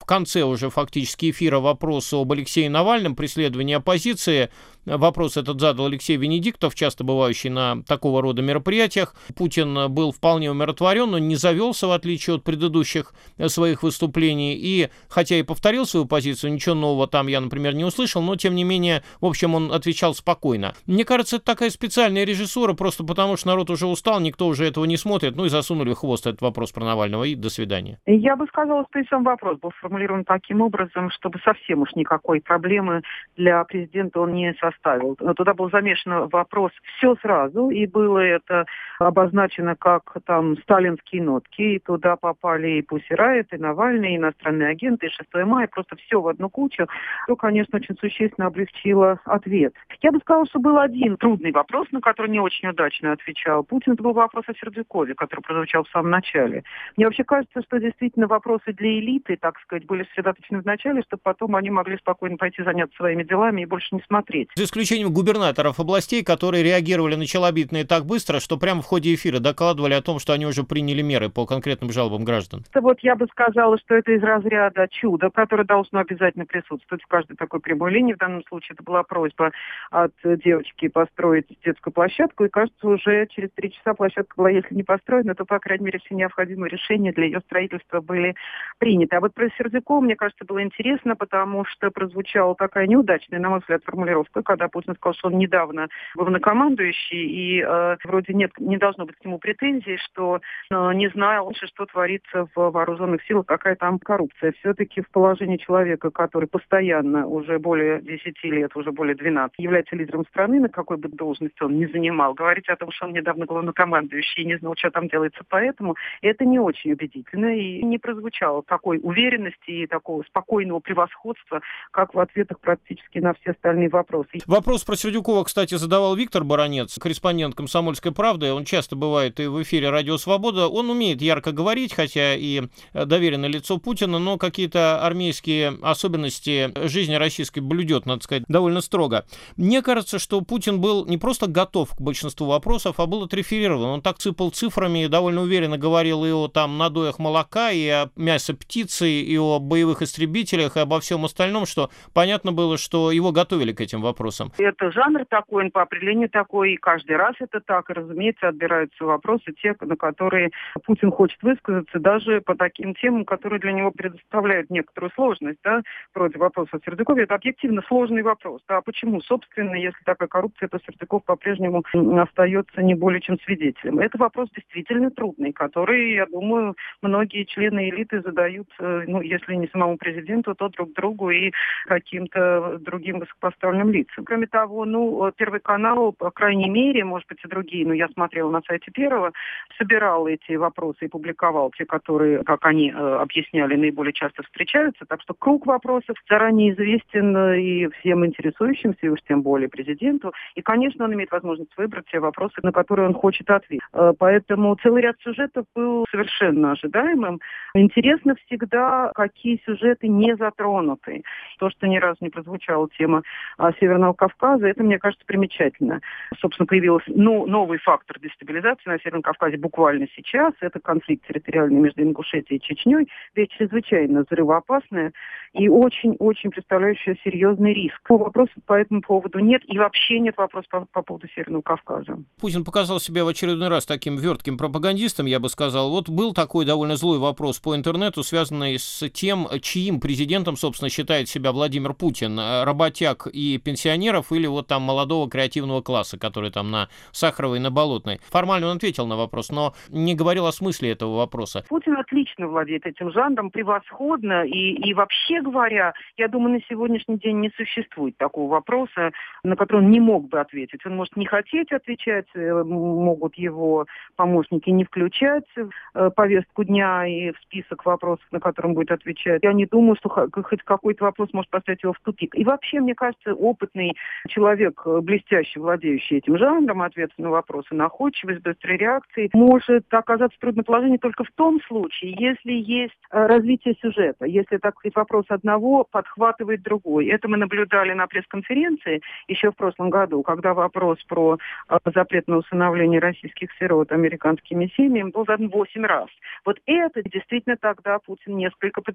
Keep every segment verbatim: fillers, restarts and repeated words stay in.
конце уже фактически эфира вопрос об Алексее Навальном, преследовании оппозиции. Вопрос этот задал Алексей Венедиктов, часто бывающий на такого рода мероприятиях. Путин был вполне умиротворен, но не завелся, в отличие от предыдущих своих выступлений. И, хотя и повторил свою позицию, ничего нового там я, например, не услышал, но, тем не менее, в общем, он отвечал спокойно. Мне кажется, это такая специальная режиссура, просто потому что народ уже устал, никто уже этого не смотрит, ну и засунули в хвост этот вопрос про Навального, и до свидания. Я бы сказала, что и сам вопрос был сформулирован таким образом, чтобы совсем уж никакой проблемы для президента он не составил. Туда был замешан вопрос все сразу, и было это обозначено как там сталинские нотки, и туда попали и Пусси Райт, и Навальный, и иностранные агенты, и шестое мая, просто все в одну кучу, то, конечно, очень существенно облегчило ответ. Я бы сказала, что был один трудный вопрос, на который не очень удачно отвечал Путин. Это был вопрос о Сердюкове, который прозвучал в самом начале. Мне вообще кажется, что действительно вопросы для элиты, так сказать, были сосредоточены в начале, чтобы потом они могли спокойно пойти заняться своими делами и больше не смотреть. За исключением губернаторов областей, которые реагировали на челобитные так быстро, что прямо в ходе эфира докладывали о том, что они уже приняли меры по конкретным жалобам граждан. Это вот я бы сказала, что это из разряда чуда, которое должно обязательно присутствовать в каждой такой прямой линии. В данном случае это была просьба от девочки построить детскую площадку, и, кажется, уже через три часа площадка была, если не построена, то, по крайней мере, все необходимые решения для ее строительства были приняты. А вот про Сердюкова, мне кажется, было интересно, потому что прозвучала такая неудачная, на мой взгляд, формулировка, когда Путин сказал, что он недавно главнокомандующий, и э, вроде нет, не должно быть к нему претензий, что э, не знал, что творится в вооруженных силах, какая там коррупция. Все-таки в положении человека, который постоянно уже более десяти лет, уже более двенадцати, является лидером страны, на какой бы должности он ни занимал, говорить о том, что он недавно главнокомандующий и не знал, что там делается, поэтому это не очень убедительно и не прозвучало такой уверенности и такого спокойного превосходства, как в ответах практически на все остальные вопросы. Вопрос про Сердюкова, кстати, задавал Виктор Баранец, корреспондент «Комсомольской правды». Он часто бывает и в эфире «Радио Свобода». Он умеет ярко говорить, хотя и доверенное лицо Путина, но какие-то армейские особенности жизни российской блюдет, надо сказать, довольно строго. Мне кажется, что Путин был не просто готов к большинству вопросов, а был отреферирован. Он так сыпал цифрами и довольно уверенно говорил и о там надоях молока, и о мясе птицы, и о боевых истребителях, и обо всем остальном, что понятно было, что его готовили к этим вопросам. Это жанр такой, он по определению такой, и каждый раз это так. И, разумеется, отбираются вопросы, те, на которые Путин хочет высказаться, даже по таким темам, которые для него предоставляют некоторую сложность, да, вроде вопроса о Сердюкове. Это объективно сложный вопрос. Да, почему, собственно, если такая коррупция, то Сердюков по-прежнему остается не более чем свидетелем. Это вопрос действительно трудный, который, я думаю, многие члены элиты задают, ну, если не самому президенту, то друг другу и каким-то другим высокопоставленным лицам. Кроме того, ну, Первый канал, по крайней мере, может быть, и другие, но я смотрела на сайте Первого, собирал эти вопросы и публиковал те, которые, как они э, объясняли, наиболее часто встречаются. Так что круг вопросов заранее известен и всем интересующимся, и уж тем более президенту. И, конечно, он имеет возможность выбрать те вопросы, на которые он хочет ответить. Э, поэтому целый ряд сюжетов был совершенно ожидаемым. Интересно всегда, какие сюжеты не затронуты. То, что ни разу не прозвучала тема а, Северного Кавказа, это, мне кажется, примечательно. Собственно, появился ну, новый фактор дестабилизации на Северном Кавказе буквально сейчас. Это конфликт территориальный между Ингушетией и Чечней. Вещь чрезвычайно взрывоопасная и очень-очень представляющая серьезный риск. Вопросов по этому поводу нет. И вообще нет вопросов по, по поводу Северного Кавказа. Путин показал себя в очередной раз таким вертким пропагандистом, я бы сказал. Вот был такой довольно злой вопрос по интернету, связанный с тем, чьим президентом, собственно, считает себя Владимир Путин. Работяг и пенсионеров или вот там молодого креативного класса, который там на Сахаровой, на Болотной. Формально он ответил на вопрос, но не говорил о смысле этого вопроса. Путин отлично владеет этим жанром, превосходно. И, и вообще говоря, я думаю, на сегодняшний день не существует такого вопроса, на который он не мог бы ответить. Он может не хотеть отвечать, могут его помощники не включать в повестку дня и в список вопросов, на которые он будет отвечать. Я не думаю, что хоть какой-то вопрос может поставить его в тупик. И вообще, мне кажется, опытный человек, блестяще владеющий этим жанром, ответы на вопросы, находчивость, быстрой реакции, может оказаться в трудном положении только в том случае, если есть развитие сюжета, если, так сказать, вопрос одного подхватывает другой. Это мы наблюдали на пресс-конференции еще в прошлом году, когда вопрос про запрет на усыновление российских сирот американскими семьями был задан восемь раз. Вот это действительно тогда Путин несколько потерял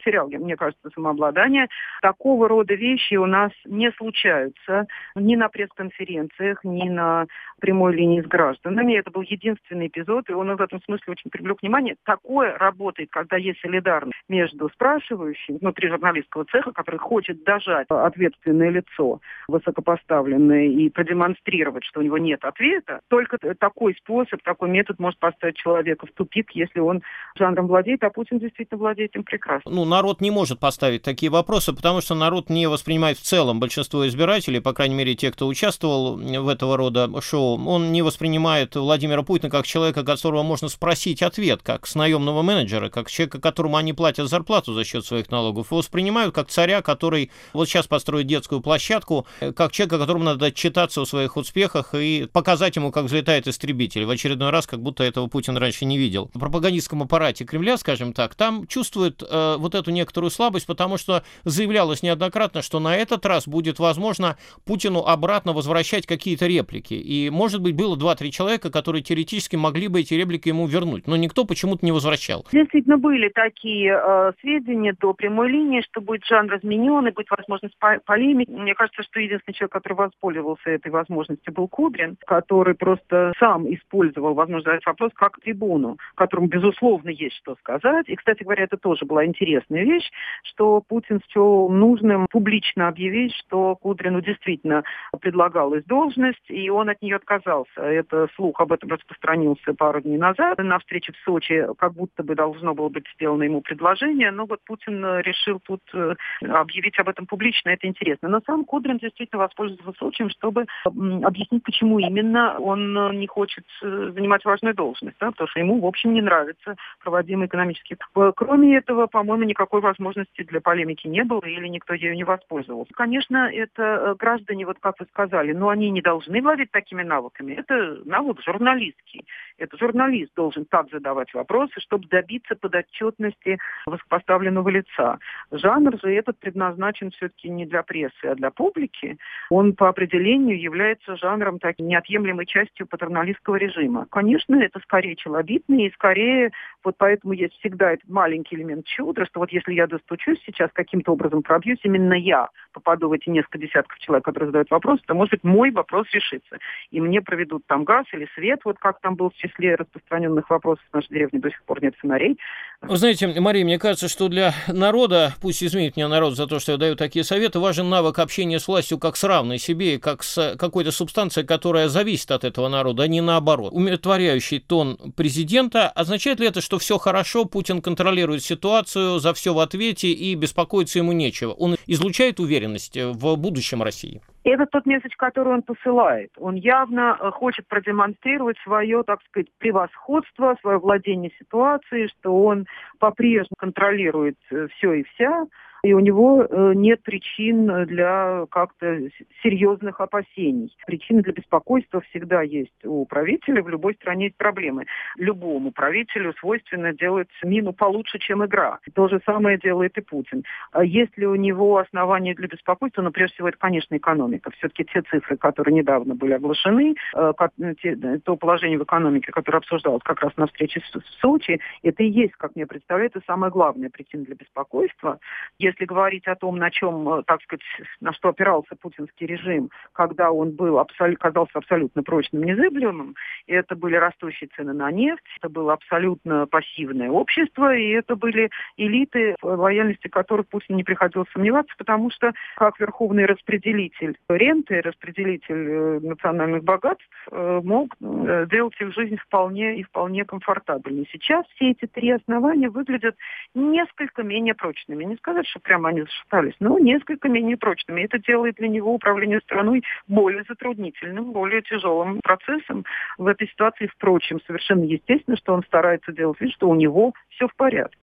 потерял, мне кажется, самообладание. Такого рода вещи у нас не случаются ни на пресс-конференциях, ни на прямой линии с гражданами. Это был единственный эпизод, и он в этом смысле очень привлек внимание. Такое работает, когда есть солидарность между спрашивающим внутри журналистского цеха, который хочет дожать ответственное лицо, высокопоставленное, и продемонстрировать, что у него нет ответа. Только такой способ, такой метод может поставить человека в тупик, если он жанром владеет, а Путин действительно владеет им прекрасно. Ну, народ не может поставить такие вопросы, потому что народ не воспринимает в целом большинство избирателей, по крайней мере, те, кто участвовал в этого рода шоу, он не воспринимает Владимира Путина как человека, которого можно спросить ответ, как с наемного менеджера, как человека, которому они платят зарплату за счет своих налогов, и воспринимают как царя, который вот сейчас построит детскую площадку, как человека, которому надо отчитаться о своих успехах и показать ему, как взлетает истребитель. В очередной раз, как будто этого Путин раньше не видел. В пропагандистском аппарате Кремля, скажем так, там чувствуют э, вот эту некоторую слабость, потому что заявлялось неоднократно, что на этот раз будет возможно Путину обратно возвращать какие-то реплики. И, может быть, было два-три человека, которые теоретически могли бы эти реплики ему вернуть, но никто почему-то не возвращал. Действительно, были такие э, сведения до прямой линии, что будет жанр изменен, и будет возможность полемики. Мне кажется, что единственный человек, который воспользовался этой возможностью, был Кудрин, который просто сам использовал возможность задать вопрос как трибуну, которому, безусловно, есть что сказать. И, кстати говоря, это тоже была интересная вещь, что Путин счел нужным публично объявить, что Кудрину действительно предлагалась должность, и он от нее отказался. Это слух об этом распространился пару дней назад. На встрече в Сочи как будто бы должно было быть сделано ему предложение, но вот Путин решил тут объявить об этом публично, это интересно. Но сам Кудрин действительно воспользовался случаем, чтобы объяснить, почему именно он не хочет занимать важную должность, да, потому что ему, в общем, не нравится проводимый экономический. Кроме этого, по-моему, никакой возможности для полемики не было, или никто ею не воспользовался. Конечно, это граждане, вот как вы сказали, но они не должны владеть такими навыками. Это навык журналистский. Это журналист должен так задавать вопросы, чтобы добиться подотчетности высокопоставленного лица. Жанр же этот предназначен все-таки не для прессы, а для публики. Он по определению является жанром так, неотъемлемой частью патерналистского режима. Конечно, это скорее челобитный, и скорее, вот поэтому есть всегда этот маленький элемент чуда, что вот если я достучусь сейчас, каким-то образом пробьюсь, именно я попаду в эти несколько десятков человек, которые задают вопрос, то, может быть, мой вопрос решится. И мне проведут там газ или свет, вот как там был в числе распространенных вопросов в нашей деревне до сих пор нет фонарей. Вы знаете, Мария, мне кажется, что для народа, пусть извинит меня народ за то, что я даю такие советы, важен навык общения с властью как с равной себе, как с какой-то субстанцией, которая зависит от этого народа, а не наоборот. Умиротворяющий тон президента, означает ли это, что все хорошо, Путин контролирует ситуацию, за все в ответе и беспокоиться ему нечего? Он излучает уверенность в будущем России? Это тот месседж, который он посылает. Он явно хочет продемонстрировать свое, так сказать, превосходство, свое владение ситуацией, что он по-прежнему контролирует все и вся, и у него нет причин для как-то серьезных опасений. Причины для беспокойства всегда есть у правителя, в любой стране есть проблемы. Любому правителю свойственно делать мину получше, чем игра. То же самое делает и Путин. А есть ли у него основания для беспокойства? Ну, прежде всего, это, конечно, экономика. Все-таки те цифры, которые недавно были оглашены, то положение в экономике, которое обсуждалось как раз на встрече в Сочи, это и есть, как мне представляется, самая главная причина для беспокойства. Если говорить о том, на чем, так сказать, на что опирался путинский режим, когда он был абсол- казался абсолютно прочным, незыблемым, это были растущие цены на нефть, это было абсолютно пассивное общество, и это были элиты, в лояльности которых Путин не приходилось сомневаться, потому что как верховный распределитель ренты, распределитель национальных богатств, мог делать их жизнь вполне и вполне комфортабельной. Сейчас все эти три основания выглядят несколько менее прочными. Не сказать, что прямо они зашатались, но несколько менее прочными. Это делает для него управление страной более затруднительным, более тяжелым процессом. В этой ситуации, впрочем, совершенно естественно, что он старается делать вид, что у него все в порядке.